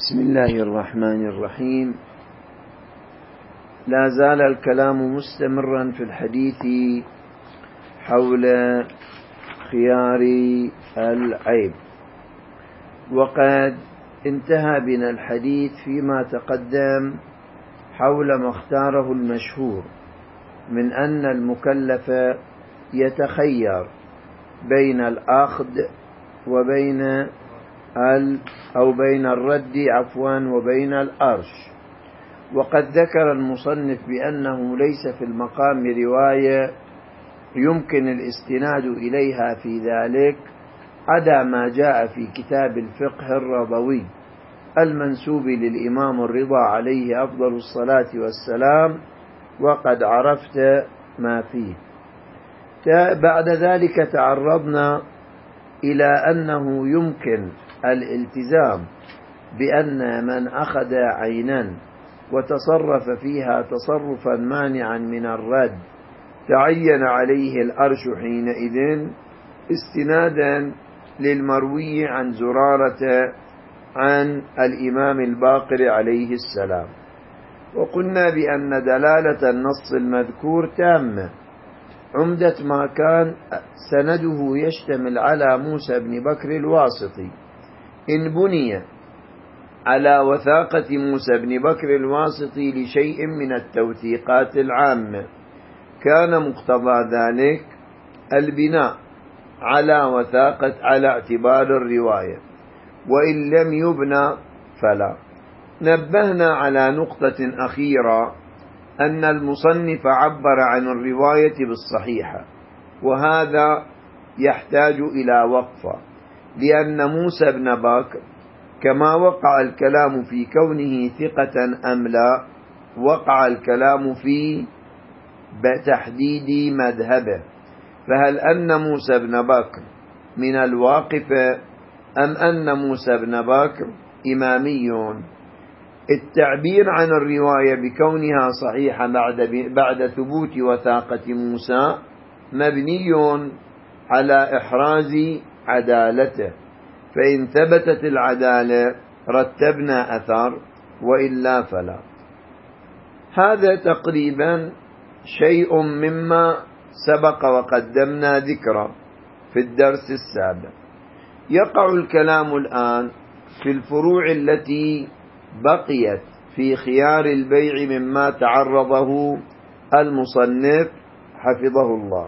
بسم الله الرحمن الرحيم. لا زال الكلام مستمرا في الحديث حول خيار العيب، وقد انتهى بنا الحديث فيما تقدم حول ما اختاره المشهور من أن المكلف يتخير بين الأخذ وبين بين الرد وبين الأرش. وقد ذكر المصنف بأنه ليس في المقام رواية يمكن الاستناد إليها في ذلك عدا ما جاء في كتاب الفقه الرضوي المنسوب للإمام الرضا عليه أفضل الصلاة والسلام، وقد عرفت ما فيه. بعد ذلك تعرضنا إلى أنه يمكن الالتزام بأن من أخذ عينا وتصرف فيها تصرفا مانعا من الرد تعين عليه الأرش حينئذ استنادا للمروي عن زرارة عن الإمام الباقر عليه السلام. وقلنا بأن دلالة النص المذكور تامة، عمدة ما كان سنده يشتمل على موسى بن بكر الواسطي. إن بني على وثاقة موسى بن بكر الواسطي لشيء من التوثيقات العامة كان مقتضى ذلك البناء على وثاقة على اعتبار الرواية، وإن لم يبنى فلا. نبهنا على نقطة أخيرة، أن المصنف عبر عن الرواية بالصحيحة، وهذا يحتاج إلى وقفة، لأن موسى بن بكر كما وقع الكلام في كونه ثقة أم لا، وقع الكلام في تحديد مذهبه، فهل أن موسى بن بكر من الواقفة أم أن موسى بن بكر إمامي؟ التعبير عن الرواية بكونها صحيحة بعد ثبوت وثاقة موسى مبني على إحراز عدالته، فإن ثبتت العدالة رتبنا أثر، وإلا فلا. هذا تقريبا شيء مما سبق وقدمنا ذكره في الدرس السابق. يقع الكلام الآن في الفروع التي بقيت في خيار البيع مما تعرضه المصنف حفظه الله.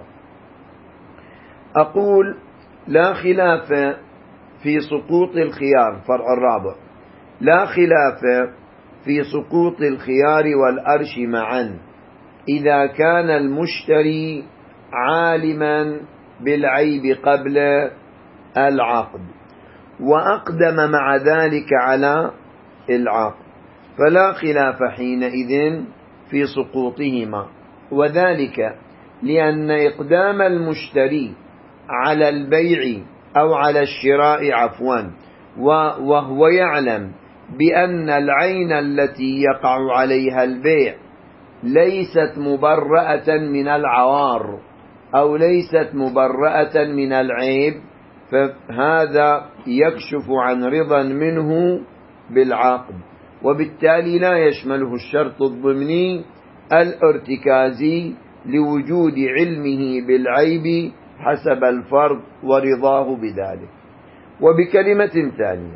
أقول لا خلاف في سقوط الخيار، فرع الرابع، لا خلاف في سقوط الخيار والأرش معا إذا كان المشتري عالما بالعيب قبل العقد وأقدم مع ذلك على العقد، فلا خلاف حينئذ في سقوطهما، وذلك لأن إقدام المشتري على البيع أو على الشراء وهو يعلم بأن العين التي يقع عليها البيع ليست مبرأة من العوار أو ليست مبرأة من العيب، فهذا يكشف عن رضا منه بالعقد، وبالتالي لا يشمله الشرط الضمني الارتكازي لوجود علمه بالعيب حسب الفرض ورضاه بذلك. وبكلمة ثانية،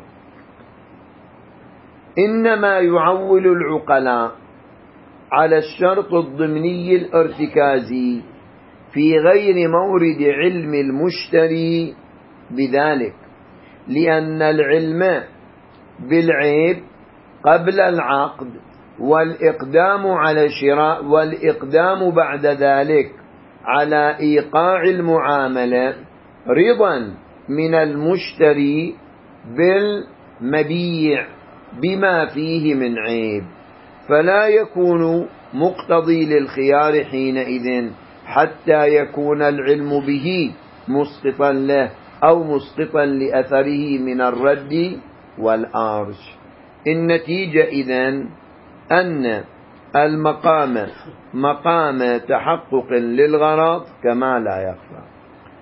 إنما يعول العقلاء على الشرط الضمني الارتكازي في غير مورد علم المشتري بذلك، لأن العلم بالعيب قبل العقد والإقدام على الشراء والإقدام بعد ذلك على إيقاع المعاملة رضا من المشتري بالمبيع بما فيه من عيب، فلا يكون مقتضي للخيار حينئذ حتى يكون العلم به مسقطا له أو مسقطا لأثره من الرد والأرش. النتيجة إذن أن المقام مقام تحقق للغرض كما لا يخفى.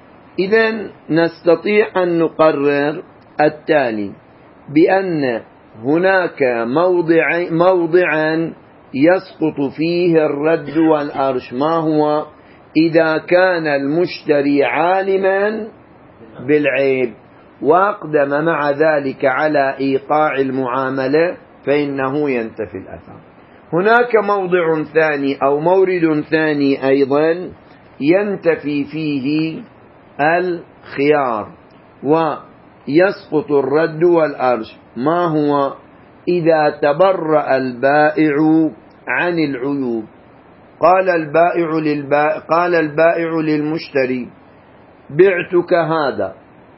إذن نستطيع أن نقرر التالي، بأن هناك موضعا يسقط فيه الرد والأرش. ما هو؟ إذا كان المشتري عالما بالعيب وأقدم مع ذلك على إيقاع المعاملة فإنه ينتفي الأثر. هناك موضع ثاني أو مورد ثاني أيضا ينتفي فيه الخيار ويسقط الرد والأرش. ما هو؟ إذا تبرأ البائع عن العيوب. قال البائع للمشتري: بعتك هذا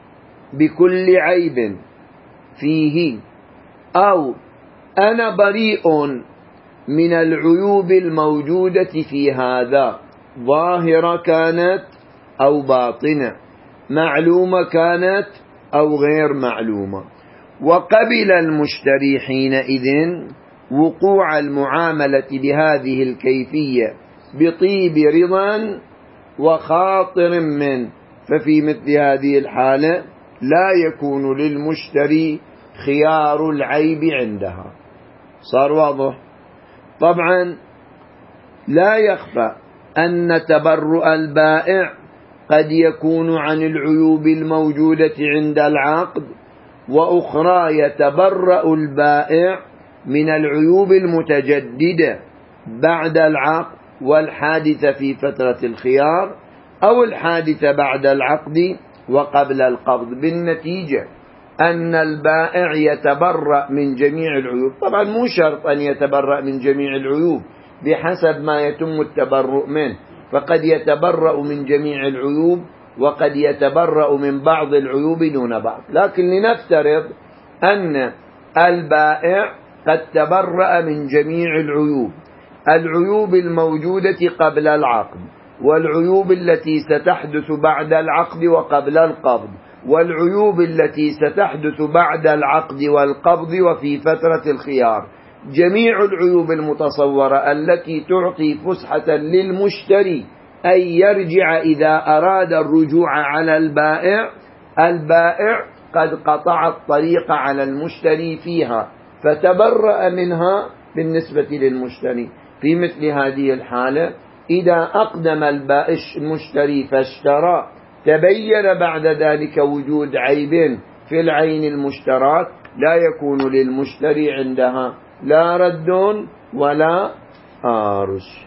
بكل عيب فيه، أو أنا بريء من العيوب الموجودة في هذا، ظاهرة كانت أو باطنة، معلومة كانت أو غير معلومة. وقبل المشتري حينئذ وقوع المعاملة بهذه الكيفية بطيب رضا وخاطر منه، ففي مثل هذه الحالة لا يكون للمشتري خيار العيب عندها. صار واضح؟ طبعا لا يخفى أن تبرؤ البائع قد يكون عن العيوب الموجودة عند العقد، وأخرى يتبرأ البائع من العيوب المتجددة بعد العقد والحادثة في فترة الخيار، أو الحادثة بعد العقد وقبل القبض، بالنتيجة أن البائع يتبرأ من جميع العيوب. طبعا مو شرط أن يتبرأ من جميع العيوب، بحسب ما يتم التبرؤ منه، فقد يتبرأ من جميع العيوب وقد يتبرأ من بعض العيوب دون بعض. لكن لنفترض أن البائع قد تبرأ من جميع العيوب الموجودة قبل العقد، والعيوب التي ستحدث بعد العقد وقبل القبض، والعيوب التي ستحدث بعد العقد والقبض وفي فترة الخيار. جميع العيوب المتصورة التي تعطي فسحة للمشتري أن يرجع إذا أراد الرجوع على البائع قد قطع الطريق على المشتري فيها، فتبرأ منها بالنسبة للمشتري. في مثل هذه الحالة إذا أقدم المشتري فاشترى، تبين بعد ذلك وجود عيب في العين المشترات، لا يكون للمشتري عندها لا رد ولا آرش.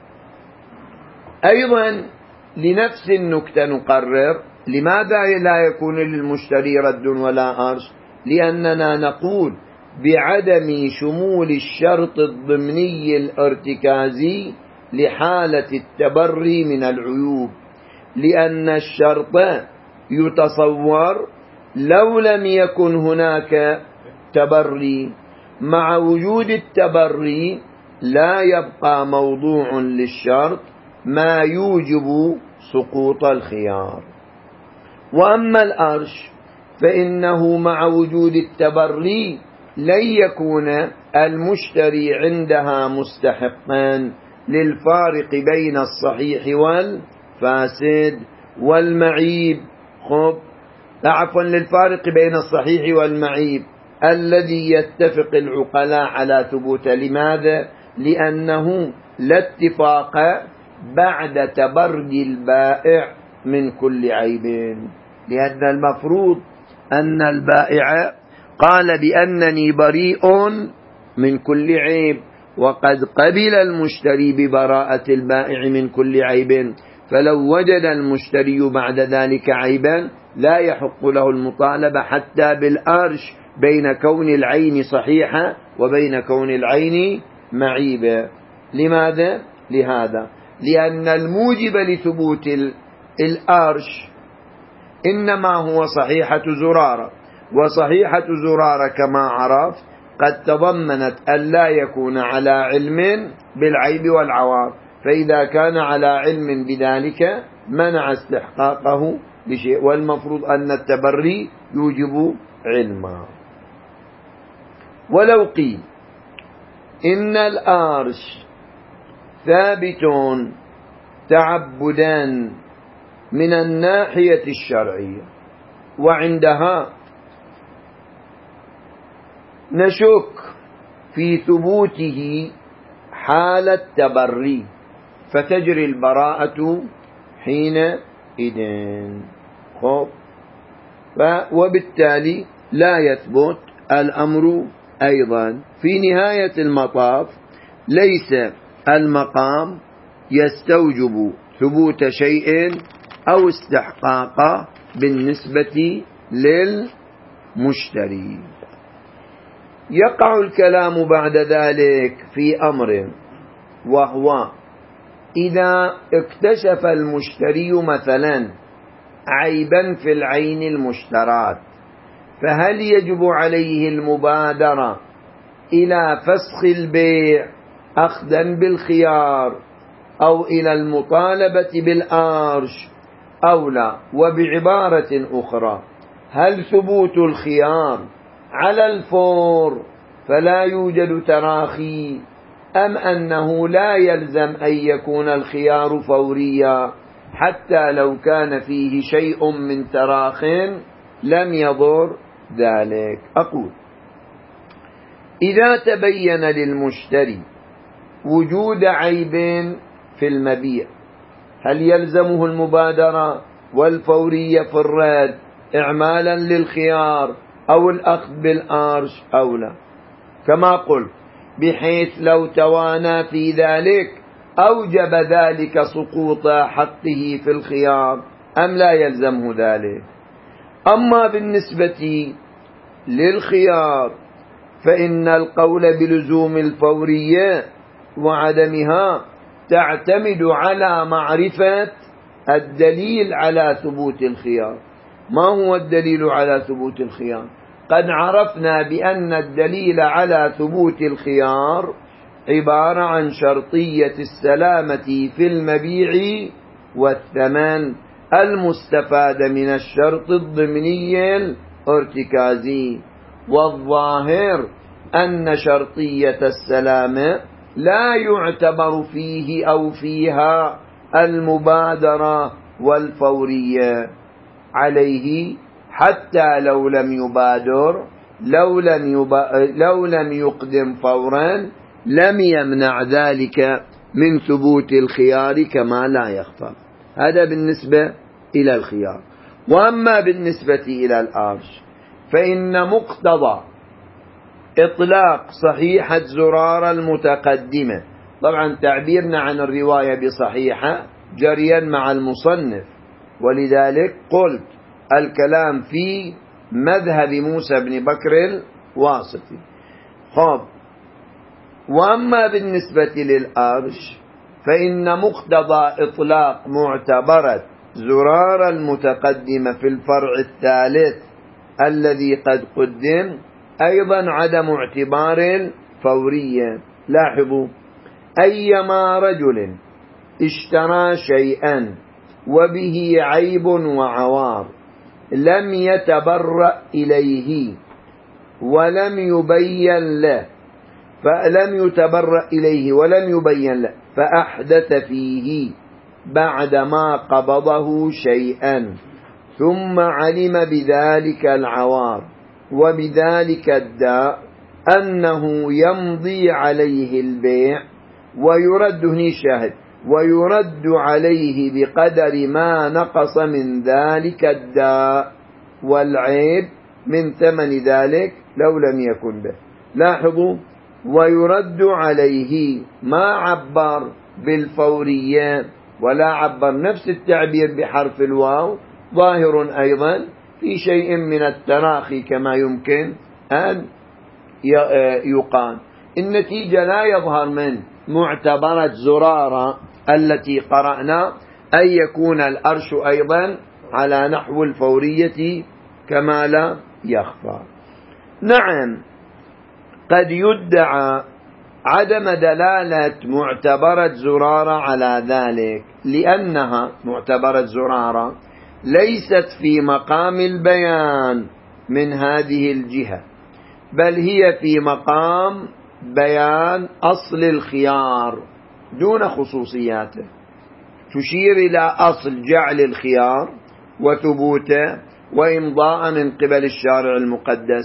أيضا لنفس النكتة نقرر لماذا لا يكون للمشتري رد ولا آرش. لأننا نقول بعدم شمول الشرط الضمني الارتكازي لحالة التبري من العيوب، لأن الشرط يتصور لو لم يكن هناك تبري. مع وجود التبري لا يبقى موضوع للشرط ما يوجب سقوط الخيار. وأما الأرش فإنه مع وجود التبري لن يكون المشتري عندها مستحقا للفارق بين الصحيح والفاسد والمعيب. للفارق بين الصحيح والمعيب الذي يتفق العقلاء على ثبوته. لماذا؟ لأنه لا اتفاق بعد تبري البائع من كل عيب، لأن المفروض أن البائع قال بأنني بريء من كل عيب، وقد قبل المشتري ببراءة البائع من كل عيب، فلو وجد المشتري بعد ذلك عيبا لا يحق له المطالبة حتى بالأرش بين كون العين صحيحة وبين كون العين معيبة. لماذا؟ لهذا، لأن الموجب لثبوت الأرش إنما هو صحيحة زرارة، وصحيحة زرارة كما عرفت قد تضمنت أن لا يكون على علم بالعيب والعوار، فإذا كان على علم بذلك منع استحقاقه بشيء، والمفروض أن التبري يوجب علما. ولو قيل إن الأرش ثابت تعبدا من الناحية الشرعية، وعندها نشك في ثبوته حال التبري، فتجري البراءة حينئذ. وبالتالي لا يثبت الأمر أيضا. في نهاية المطاف ليس المقام يستوجب ثبوت شيء أو استحقاقه بالنسبة للمشتري. يقع الكلام بعد ذلك في أمر، وهو إذا اكتشف المشتري مثلا عيبا في العين المشترات، فهل يجب عليه المبادرة إلى فسخ البيع أخذا بالخيار، أو إلى المطالبة بالأرش، أو لا؟ وبعبارة أخرى، هل ثبوت الخيار على الفور فلا يوجد تراخي، أم أنه لا يلزم أن يكون الخيار فوريا حتى لو كان فيه شيء من تراخ لم يضر ذلك؟ أقول: إذا تبين للمشتري وجود عيب في المبيع، هل يلزمه المبادرة والفورية في الرد إعمالا للخيار أو الأخذ بالأرش أو لا؟ كما قلت، بحيث لو توانى في ذلك أوجب ذلك سقوط حقه في الخيار، أم لا يلزمه ذلك؟ أما بالنسبة للخيار فإن القول بلزوم الفورية وعدمها تعتمد على معرفة الدليل على ثبوت الخيار. ما هو الدليل على ثبوت الخيار؟ قد عرفنا بأن الدليل على ثبوت الخيار عبارة عن شرطية السلامة في المبيع والثمن المستفاد من الشرط الضمني الارتكازي. والظاهر أن شرطية السلامة لا يعتبر فيه أو فيها المبادرة والفورية عليه، حتى لو لم يبادر، لو لم يقدم فورا لم يمنع ذلك من ثبوت الخيار كما لا يخفى. هذا بالنسبة إلى الخيار. وأما بالنسبة إلى الأرش فإن مقتضى إطلاق صحيحة زرار المتقدمة، طبعا تعبيرنا عن الرواية بصحيحة جريا مع المصنف، ولذلك قلت الكلام في مذهب موسى بن بكر الواسطي. وأما بالنسبة للأرش فإن مقتضى إطلاق معتبرة زرار المتقدمة في الفرع الثالث الذي قد قدم أيضا عدم اعتبار الفورية. لاحظوا: أيما رجل اشترى شيئا وبه عيب وعوار لم يتبرأ إليه ولم يبين له، فأحدث فيه بعدما قبضه شيئا، ثم علم بذلك العوار وبذلك الداء أنه يمضي عليه البيع ويرد عليه بقدر ما نقص من ذلك الداء والعيب من ثمن ذلك لو لم يكن به. لاحظوا: ويرد عليه، ما عبر بالفورية ولا عبر نفس التعبير بحرف الواو، ظاهر أيضا في شيء من التراخي كما يمكن أن يقال. النتيجة لا يظهر من معتبرة زرارة التي قرأنا أن يكون الأرش أيضا على نحو الفورية كما لا يخفى. نعم، قد يدعى عدم دلالة معتبرة زرارة على ذلك، لأنها معتبرة زرارة ليست في مقام البيان من هذه الجهة، بل هي في مقام بيان أصل الخيار دون خصوصياته، تشير إلى أصل جعل الخيار وثبوته وإمضاء من قبل الشارع المقدس.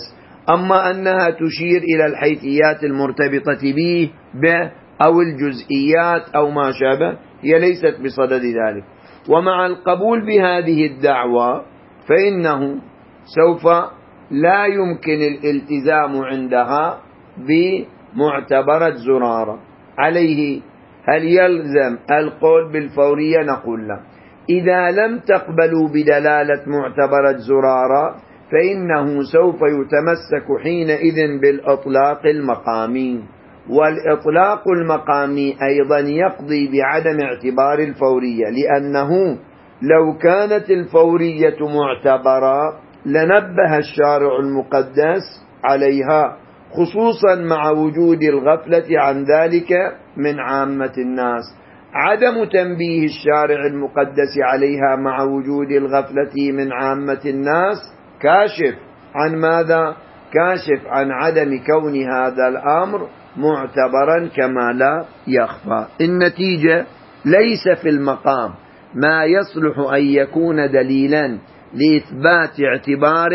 أما أنها تشير إلى الحيثيات المرتبطة به أو الجزئيات أو ما شابه هي ليست بصدد ذلك. ومع القبول بهذه الدعوة فإنه سوف لا يمكن الالتزام عندها بمعتبرة زرارة. عليه هل يلزم القول بالفورية؟ نقول لا. إذا لم تقبلوا بدلالة معتبرة زرارة فإنه سوف يتمسك حينئذ بالإطلاق المقامي، والإطلاق المقامي أيضا يقضي بعدم اعتبار الفورية، لأنه لو كانت الفورية معتبرة لنبه الشارع المقدس عليها، خصوصا مع وجود الغفلة عن ذلك من عامة الناس. عدم تنبيه الشارع المقدس عليها مع وجود الغفلة من عامة الناس كاشف عن ماذا؟ كاشف عن عدم كون هذا الأمر معتبرا كما لا يخفى. النتيجة ليس في المقام ما يصلح أن يكون دليلا لإثبات اعتبار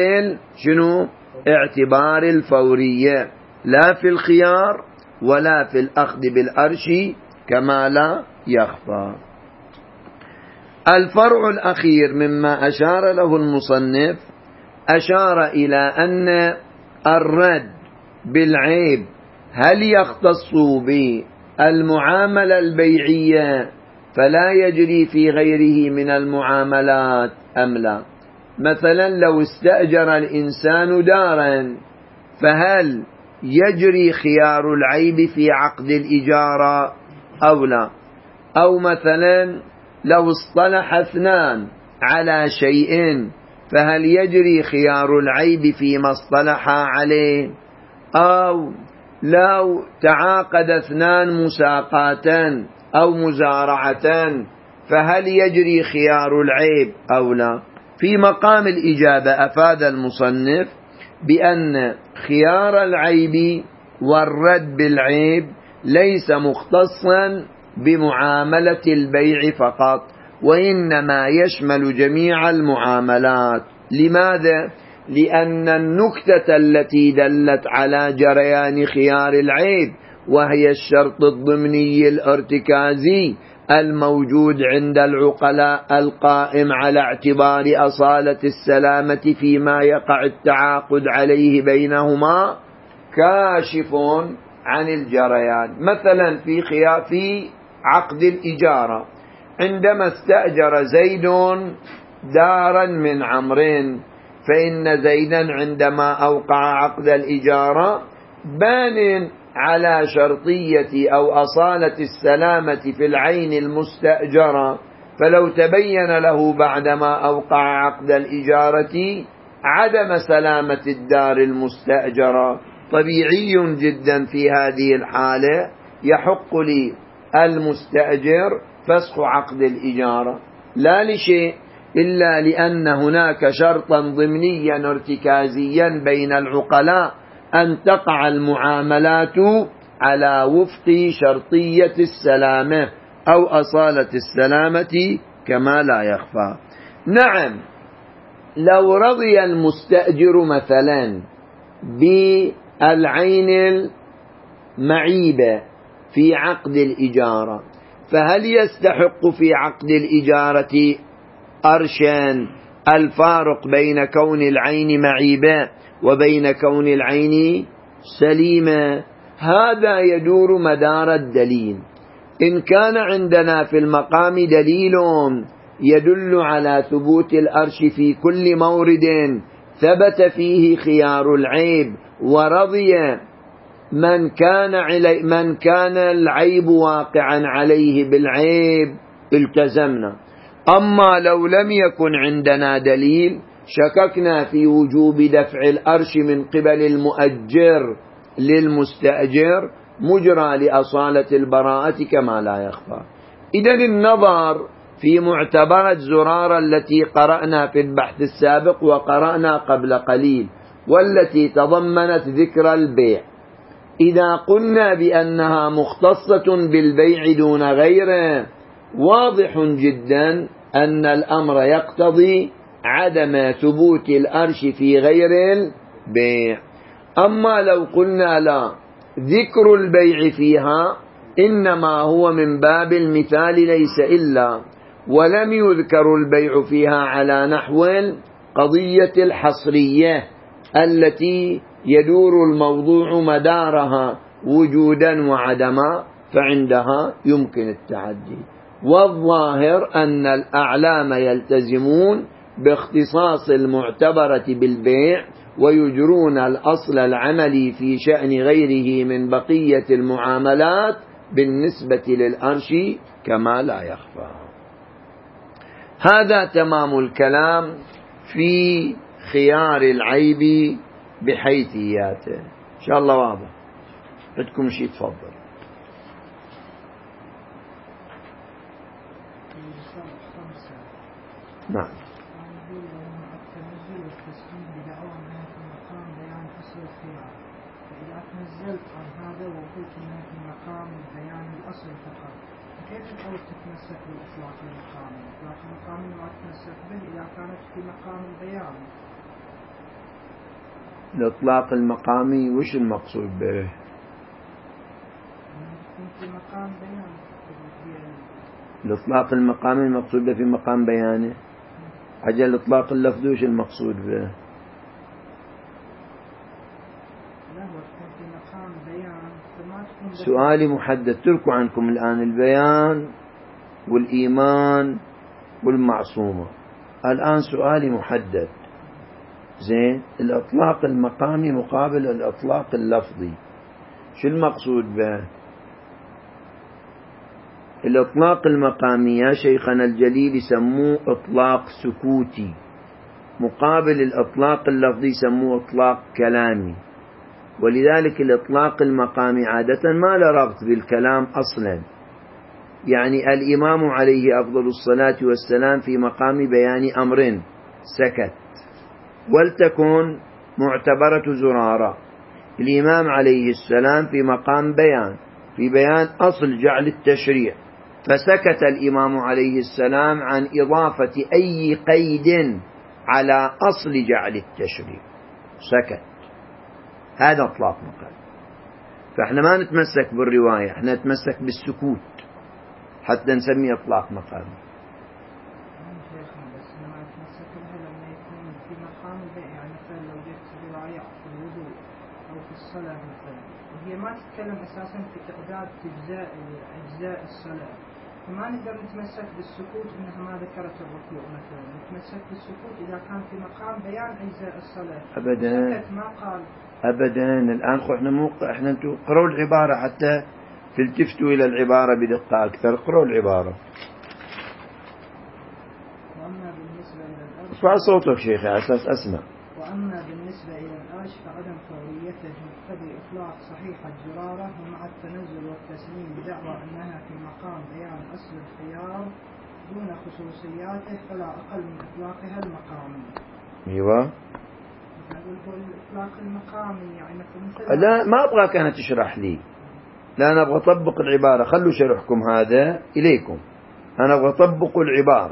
اعتبار الفورية، لا في الخيار ولا في الأخذ بالأرش كما لا يخفى. الفرع الأخير مما أشار له المصنف، أشار إلى أن الرد بالعيب هل يختص بالمعاملة البيعية فلا يجري في غيره من المعاملات أم لا؟ مثلا لو استأجر الإنسان دارا فهل يجري خيار العيب في عقد الإجارة أو لا؟ أو مثلا لو اصطلح اثنان على شيء فهل يجري خيار العيب فيما اصطلحا عليه؟ أو لو تعاقد اثنان مساقاة أو مزارعة فهل يجري خيار العيب أو لا؟ في مقام الإجابة أفاد المصنف بأن خيار العيب والرد بالعيب ليس مختصا بمعاملة البيع فقط، وإنما يشمل جميع المعاملات. لماذا؟ لأن النكتة التي دلت على جريان خيار العيب وهي الشرط الضمني الارتكازي الموجود عند العقلاء القائم على اعتبار أصالة السلامة فيما يقع التعاقد عليه بينهما كاشف عن الجريان. مثلا في عقد الإجارة عندما استأجر زيد دارا من عمرو، فإن زيدا عندما أوقع عقد الإجارة بان على شرطية أو أصالة السلامة في العين المستأجرة، فلو تبين له بعدما أوقع عقد الإجارة عدم سلامة الدار المستأجرة، طبيعي جدا في هذه الحالة يحق للمستأجر فسخ عقد الإجارة، لا لشيء إلا لأن هناك شرطا ضمنيا ارتكازيا بين العقلاء أن تقع المعاملات على وفق شرطية السلامة أو أصالة السلامة كما لا يخفى. نعم، لو رضي المستأجر مثلا بالعين المعيبة في عقد الإجارة، فهل يستحق في عقد الإجارة أرشا الفارق بين كون العين معيبة وبين كون العين سليمة؟ هذا يدور مدار الدليل. إن كان عندنا في المقام دليل يدل على ثبوت الأرش في كل مورد ثبت فيه خيار العيب ورضي من كان العيب واقعا عليه بالعيب التزمنا. أما لو لم يكن عندنا دليل شككنا في وجوب دفع الأرش من قبل المؤجر للمستأجر مجرى لأصالة البراءة كما لا يخفى. إذن النظر في معتبرة زرارة التي قرأنا في البحث السابق وقرأنا قبل قليل والتي تضمنت ذكر البيع، إذا قلنا بأنها مختصة بالبيع دون غيره واضح جدا أن الأمر يقتضي عدم ثبوت الأرش في غير البيع. أما لو قلنا لا، ذكر البيع فيها إنما هو من باب المثال ليس إلا، ولم يذكر البيع فيها على نحو القضية الحصرية التي يدور الموضوع مدارها وجودا وعدما، فعندها يمكن التعدي. والظاهر أن الأعلام يلتزمون باختصاص المعتبرة بالبيع ويجرون الأصل العملي في شأن غيره من بقية المعاملات بالنسبة للأرش كما لا يخفى. هذا تمام الكلام في خيار العيب بحيثياته. إن شاء الله واضح. عندكم شيء تفضل. نعم. فإذا تنزلت عن هذا وقلت أنها في مقام بيان الأصل فقط، كيف تعود تتمسك بالإطلاق المقامي؟ إطلاق المقامي ما تتمسك به إذا كانت في مقام البيان. الإطلاق المقامي وش المقصود به؟ في مقام بيان. الإطلاق المقامي المقصود به في مقام بيانه. أجل الإطلاق اللفظي وش المقصود به؟ سؤالي محدد. تركوا عنكم الآن البيان والإيمان والمعصومة. الآن سؤالي محدد. زين، الإطلاق المقامي مقابل الإطلاق اللفظي، شو المقصود به؟ الإطلاق المقامي يا شيخنا الجليل يسموه إطلاق سكوتي، مقابل الإطلاق اللفظي يسموه إطلاق كلامي. ولذلك الإطلاق المقامي عادة ما له ربط بالكلام أصلا. يعني الإمام عليه أفضل الصلاة والسلام في مقام بيان أمر سكت، ولتكن معتبرة زرارة. الإمام عليه السلام في مقام بيان، في بيان أصل جعل التشريع، فسكت الإمام عليه السلام عن إضافة أي قيد على أصل جعل التشريع، سكت. هذا إطلاق مقام. فإحنا ما نتمسك بالرواية، إحنا نتمسك بالسكوت حتى نسميه إطلاق مقام. بس ما نتمسك بها لما يكون في مقام البيع. يعني مثلا لو جبت رواية في الوضوء أو في الصلاة مثلا، وهي ما تتكلم أساسا في تعداد أجزاء الصلاة، فما نقدر نتمسك بالسكوت إنها ما ذكرت الركوع مثلا. نتمسك بالسكوت إذا كان في مقام بيان أجزاء الصلاة. أبدا سكت ما قال. أبدا. الآن إحنا أنتوا قرأوا العبارة حتى تلتفتوا إلى العبارة بدقة أكثر. قرأوا العبارة. وأما بالنسبة إلى الأرش، ارفع صوتك شيخي على أساس أسمع. وأما بالنسبة إلى الأرش فعدم فوريته مقتضي إطلاق صحيح الجرارة، ومع التنزل والتسليم بدعوى أنها في مقام بيان أصل الخيار دون خصوصياته، فلا أقل من إطلاقها المقامي. أيوة. هو الإطلاق المقامي يعني مثلا. لا، ما أبغاك أنا تشرح لي، لا، أنا أبغى أطبق العبارة. خلوا شرحكم هذا إليكم، أنا أبغى أطبق العبارة.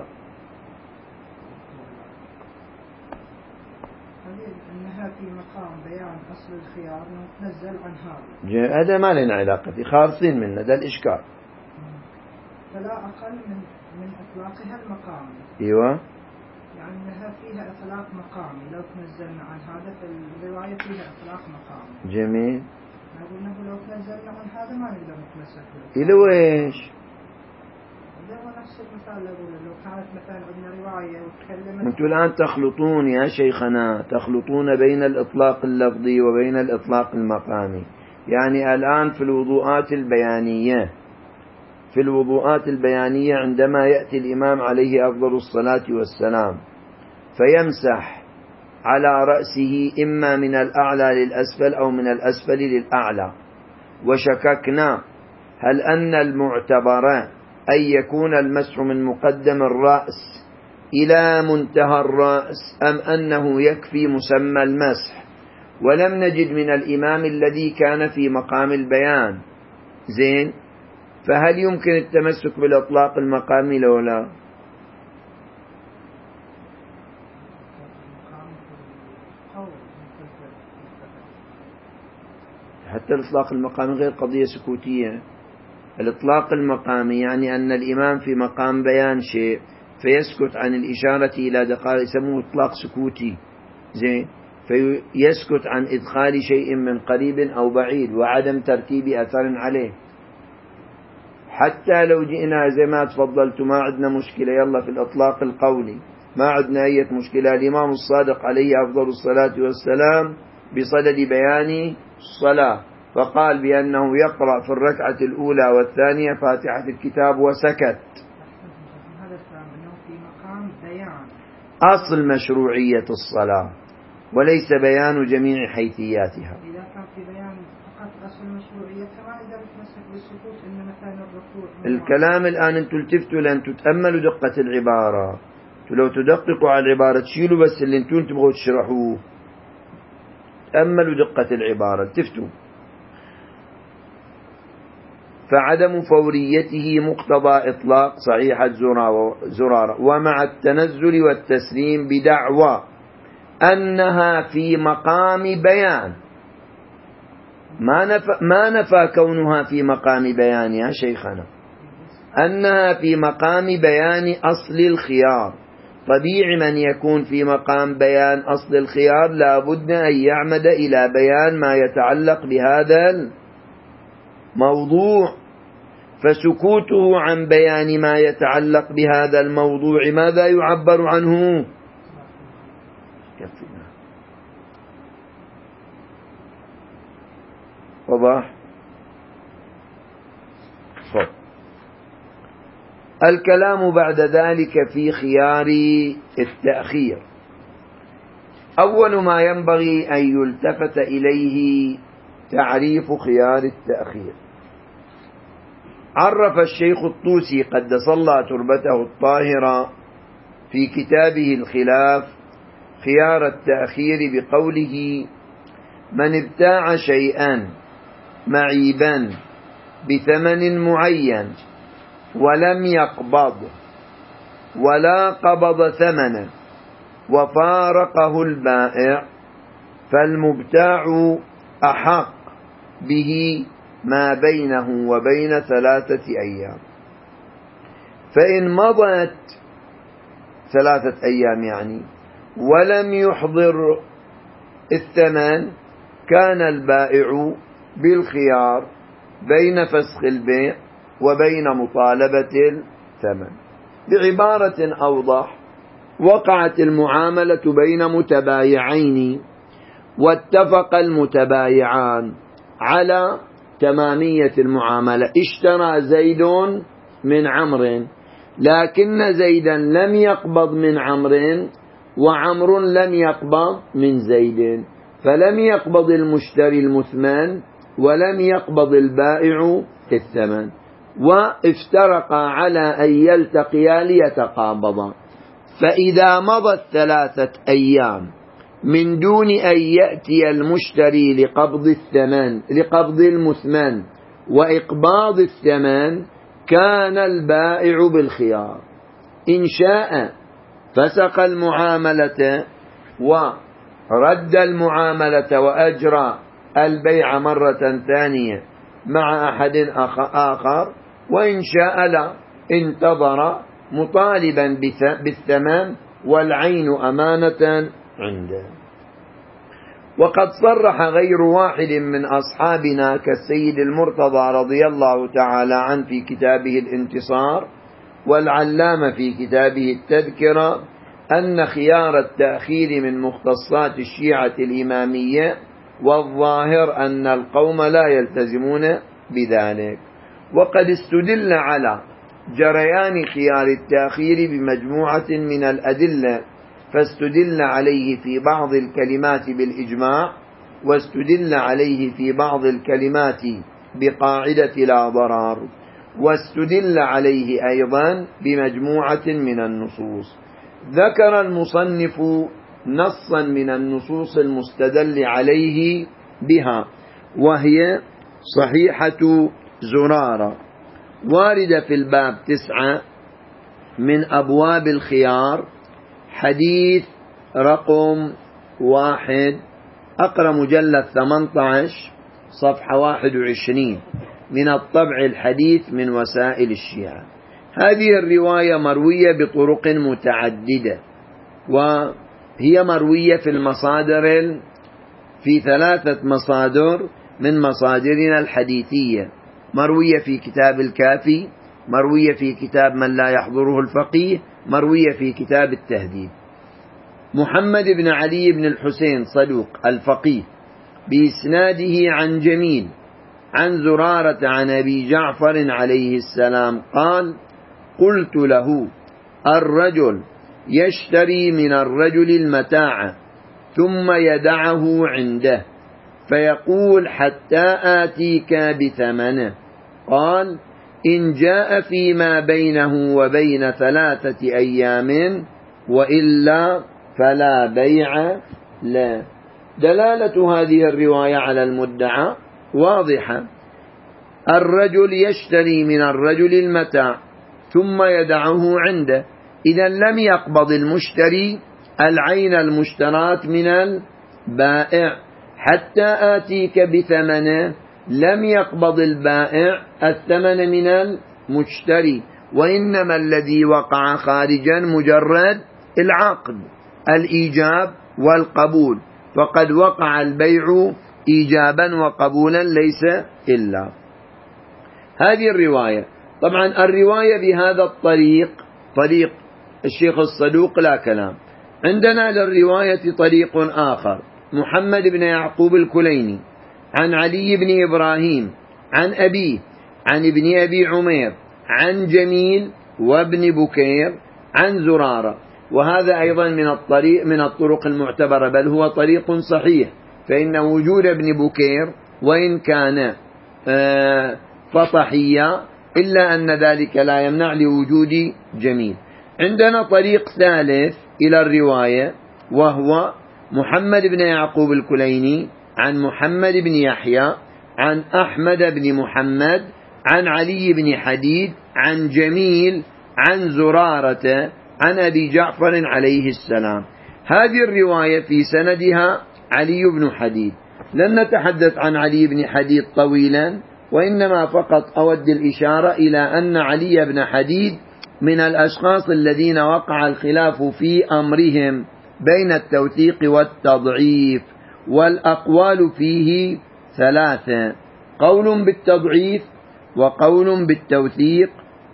أنها في مقام بيان أصل الخيار نتنزل عن هذا. هذا ما لنا علاقة فيه، خالصين منه، ده الإشكال. فلا أقل من إطلاقها المقامي. أيوة. يعني أنها فيها إطلاق مقامي. لو تنزلنا عن هذا فالرواية فيها إطلاق مقامي. جميل. نقول أنه لو تنزلنا عن هذا ما نقدر نتمسك به. إلى ويش؟ هو نفس المثال. لو كانت مثلا عندنا رواية وتكلمت. أنتم الآن تخلطون يا شيخنا، تخلطون بين الإطلاق اللفظي وبين الإطلاق المقامي. يعني الآن في الوضوءات البيانية عندما يأتي الإمام عليه أفضل الصلاة والسلام فيمسح على رأسه إما من الأعلى للأسفل أو من الأسفل للأعلى، وشككنا هل أن المعتبر أن يكون المسح من مقدم الرأس إلى منتهى الرأس أم أنه يكفي مسمى المسح، ولم نجد من الإمام الذي كان في مقام البيان. زين، فهل يمكن التمسك بالإطلاق المقامي لو لا؟ حتى الإطلاق المقامي غير قضية سكوتية. الإطلاق المقامي يعني أن الإمام في مقام بيان شيء فيسكت عن الإشارة إلى دقائق، يسموه إطلاق سكوتي، زين، فيسكت عن إدخال شيء من قريب أو بعيد وعدم ترتيب أثر عليه. حتى لو جئنا زي ما تفضلت ما عندنا مشكلة، يلا في الإطلاق القولي ما عندنا أي مشكلة. الإمام الصادق عليه أفضل الصلاة والسلام بصدد بيان الصلاة فقال بأنه يقرأ في الركعة الأولى والثانية فاتحة الكتاب وسكت. هذا الكلام أنه في مقام بيان أصل مشروعية الصلاة وليس بيان جميع حيثياتها. إذا كان في بيان فقط أصل مشروعيتها ما إذا بتمسك بالسكوت إن مثلا الركوع. الكلام الآن أنتم التفتوا لأن تتأملوا دقة العبارة، لو تدققوا على العبارة تشيلوا بس اللي أنتم تبغوا تشرحوه، تأملوا دقة العبارة التفتوا. فعدم فوريته مقتضى إطلاق صحيحة زرارة ومع التنزل والتسليم بدعوى أنها في مقام بيان. ما نفى كونها في مقام بيان يا شيخنا، أنها في مقام بيان أصل الخيار. طبيعي من يكون في مقام بيان أصل الخيار لا بد أن يعمد إلى بيان ما يتعلق بهذا الموضوع، فسكوته عن بيان ما يتعلق بهذا الموضوع ماذا يعبر عنه؟ كفنا. واضح؟ الكلام بعد ذلك في خيار التأخير. أول ما ينبغي أن يلتفت إليه تعريف خيار التأخير. عرف الشيخ الطوسي قدس الله تربته الطاهرة في كتابه الخلاف خيار التأخير بقوله: من ابتاع شيئا معيبا بثمن معين ولم يقبض ولا قبض ثمنه وفارقه البائع فالمبتاع أحق به ما بينه وبين 3 أيام. فإن مضت 3 أيام يعني ولم يحضر الثمن كان البائع بالخيار بين فسخ البيع وبين مطالبة الثمن. بعبارة أوضح: وقعت المعاملة بين متبايعين واتفق المتبايعان على تمامية المعاملة. اشترى زيد من عمرو لكن زيدا لم يقبض من عمرو وعمر لم يقبض من زيد، فلم يقبض المشتري المثمن ولم يقبض البائع الثمن، وافترقا على أن يلتقيا ليتقابضا. فإذا مضت 3 أيام من دون أن يأتي المشتري لقبض المثمن وإقباض الثمن كان البائع بالخيار. إن شاء فسق المعاملة ورد المعاملة وأجرى البيع مرة ثانية مع أحد آخر، وإن شاء لا انتظر مطالبا بالثمن والعين أمانة عنده. وقد صرح غير واحد من أصحابنا كالسيد المرتضى رضي الله تعالى عنه في كتابه الانتصار، والعلامة في كتابه التذكرة، أن خيار التأخير من مختصات الشيعة الإمامية، والظاهر أن القوم لا يلتزمون بذلك. وقد استدل على جريان خيار التأخير بمجموعة من الأدلة، فاستدل عليه في بعض الكلمات بالإجماع، واستدل عليه في بعض الكلمات بقاعدة لا ضرر، واستدل عليه أيضا بمجموعة من النصوص. ذكر المصنف نصا من النصوص المستدل عليه بها، وهي صحيحة زرارة واردة في الباب 9 من أبواب الخيار، حديث رقم 1، أقرأ مجلد 18 صفحة 21 من الطبع الحديث من وسائل الشيعة. هذه الرواية مروية بطرق متعددة، وهي مروية في المصادر في 3 مصادر من مصادرنا الحديثية، مروية في كتاب الكافي، مروية في كتاب من لا يحضره الفقيه، مروية في كتاب التهذيب. محمد بن علي بن الحسين صدوق الفقيه بإسناده عن جميل عن زرارة عن أبي جعفر عليه السلام قال: قلت له: الرجل يشتري من الرجل المتاع ثم يدعه عنده فيقول حتى آتيك بثمنه. قال: إن جاء فيما بينه وبين 3 أيام وإلا فلا بيع له. دلالة هذه الرواية على المدعى واضحة. الرجل يشتري من الرجل المتاع ثم يدعه عنده، إذا لم يقبض المشتري العين المشترات من البائع حتى آتيك بثمنه، لم يقبض البائع الثمن من المشتري، وإنما الذي وقع خارجا مجرد العقد، الإيجاب والقبول، فقد وقع البيع إيجابا وقبولا ليس إلا. هذه الرواية. طبعا الرواية بهذا الطريق طريق الشيخ الصدوق لا كلام. عندنا للرواية طريق آخر، محمد بن يعقوب الكليني عن علي بن إبراهيم عن أبيه عن ابن أبي عمير عن جميل وابن بكير عن زرارة، وهذا أيضا من الطرق المعتبرة، بل هو طريق صحيح، فإن وجود ابن بكير وإن كان فطحيا إلا أن ذلك لا يمنع لوجود جميل. عندنا طريق ثالث إلى الرواية، وهو محمد بن يعقوب الكليني عن محمد بن يحيى عن أحمد بن محمد عن علي بن حديد عن جميل عن زرارة عن أبي جعفر عليه السلام. هذه الرواية في سندها علي بن حديد. لن نتحدث عن علي بن حديد طويلا، وإنما فقط أود الإشارة إلى أن علي بن حديد من الأشخاص الذين وقع الخلاف في أمرهم بين التوثيق والتضعيف، والأقوال فيه 3: قول بالتضعيف، وقول بالتوثيق،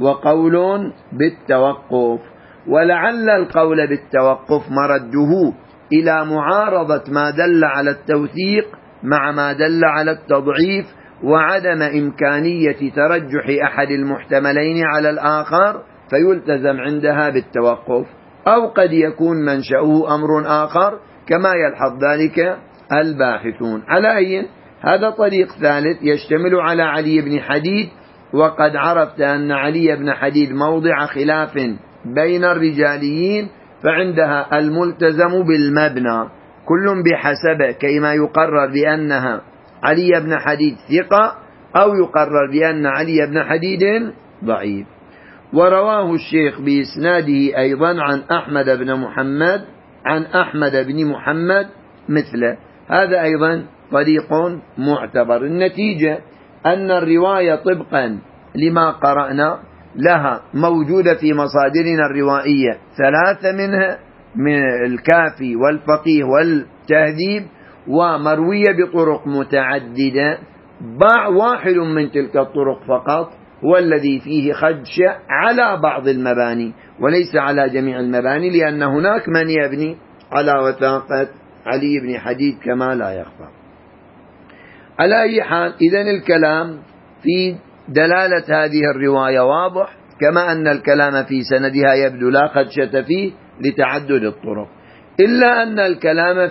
وقول بالتوقف. ولعل القول بالتوقف مرده إلى معارضة ما دل على التوثيق مع ما دل على التضعيف، وعدم إمكانية ترجح أحد المحتملين على الآخر فيلتزم عندها بالتوقف، أو قد يكون منشأه أمر آخر كما يلحظ ذلك الباحثون. على أي هذا طريق ثالث يشتمل على علي بن حديد، وقد عرفت أن علي بن حديد موضع خلاف بين الرجاليين، فعندها الملتزم بالمبنى كل بحسبه، كيما يقرر بأنها علي بن حديد ثقة أو يقرر بأن علي بن حديد ضعيف. ورواه الشيخ بإسناده أيضا عن أحمد بن محمد عن أحمد بن محمد مثله، هذا أيضا طريق معتبر. النتيجة أن الرواية طبقا لما قرأنا لها موجودة في مصادرنا الروائية 3 منها من الكافي والفقيه والتهذيب، ومروية بطرق متعددة. واحد من تلك الطرق فقط هو الذي فيه خدش على بعض المباني وليس على جميع المباني، لأن هناك من يبني على وثاقة علي بن حديد كما لا يخفى. على أي حال، إذن الكلام في دلالة هذه الرواية واضح، كما أن الكلام في سندها يبدو لا خدشة فيه لتعدد الطرق، إلا أن الكلام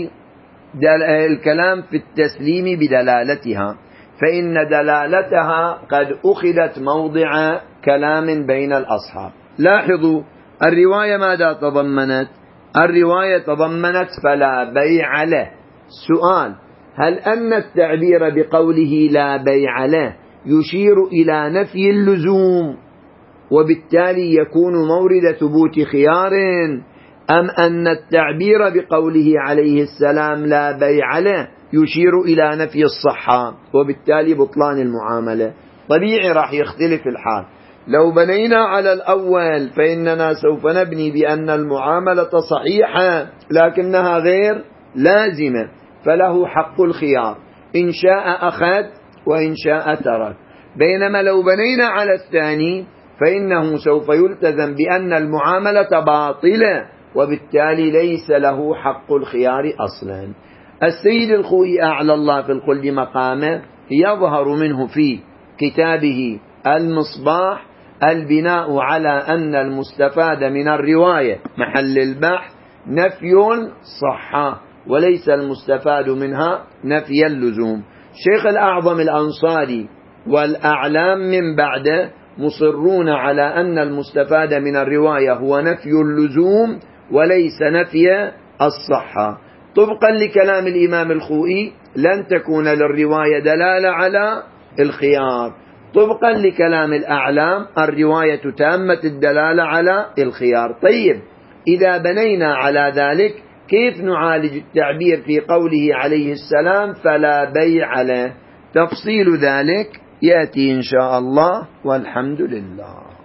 في التسليم بدلالتها، فإن دلالتها قد أخذت موضع كلام بين الأصحاب. لاحظوا الرواية ماذا تضمنت؟ الرواية تضمنت فلا بيع له. سؤال: هل أن التعبير بقوله لا بيع له يشير إلى نفي اللزوم وبالتالي يكون مورد ثبوت خيار، أم أن التعبير بقوله عليه السلام لا بيع له يشير إلى نفي الصحة وبالتالي بطلان المعاملة. طبيعي راح يختلف الحال. لو بنينا على الأول فإننا سوف نبني بأن المعاملة صحيحة لكنها غير لازمة، فله حق الخيار، إن شاء أخذ وإن شاء ترك. بينما لو بنينا على الثاني فإنه سوف يلتزم بأن المعاملة باطلة وبالتالي ليس له حق الخيار أصلا. السيد الخوئي أعلى الله في الخلد مقامه يظهر منه في كتابه المصباح البناء على أن المستفاد من الرواية محل البحث نفي الصحة وليس المستفاد منها نفي اللزوم. شيخ الأعظم الأنصاري والأعلام من بعده مصرون على أن المستفاد من الرواية هو نفي اللزوم وليس نفي الصحة. طبقا لكلام الإمام الخوئي لن تكون للرواية دلالة على الخيار. طبقا لكلام الأعلام الرواية تامة الدلالة على الخيار. طيب، إذا بنينا على ذلك كيف نعالج التعبير في قوله عليه السلام فلا بيع له؟ تفصيل ذلك يأتي إن شاء الله، والحمد لله.